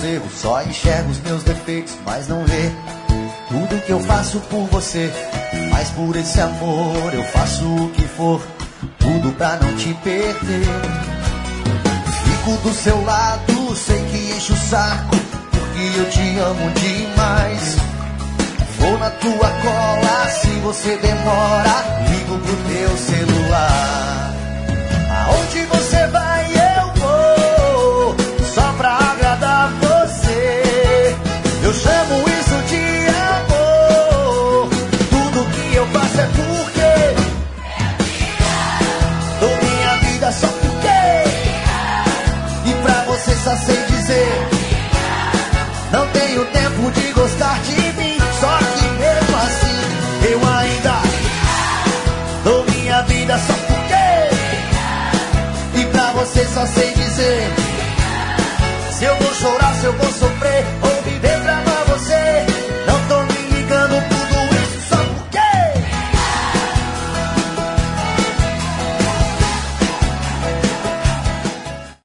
erros, só enxerga os meus defeitos, mas não vê tudo que eu faço por você. Mas por esse amor eu faço o que for, tudo pra não te perder. Fico do seu lado, sei que enche o saco, porque eu te amo demais. Vou na tua cola, se você demora, ligo pro teu celular. Aonde você vai eu vou, só pra agradar você. Eu chamo isso de amor, tudo que eu faço é porque dou minha vida só porque. E pra você só sei dizer, não tenho tempo de gostar de mim. Só que mesmo assim eu ainda dou minha vida só porque. E pra você só sei dizer, se eu vou chorar, se eu vou sofrer,